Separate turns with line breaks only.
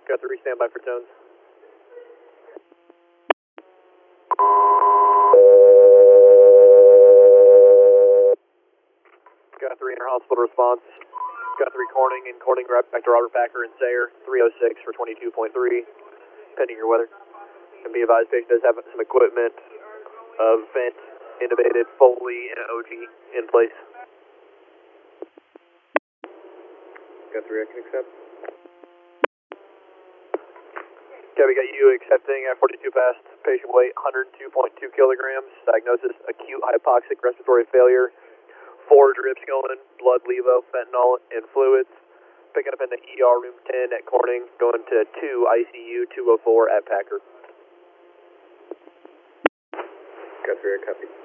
Got 3, stand by for tones. Got 3, inter-hospital response. Got 3, Corning and Corning back to Robert Packer and Sayer, 306 for 22.3, pending your weather. And be advised, patient does have some equipment, vent, intubated, Foley, and OG in place. Got 3, I can accept. Okay, we got you accepting at 42 past, patient weight 102.2 kilograms, diagnosis acute hypoxic respiratory failure, 4 drips going, blood, levo, fentanyl, and fluids. Picking up in the ER room 10 at Corning, going to 2 ICU 204 at Packer. Got 3, I copy.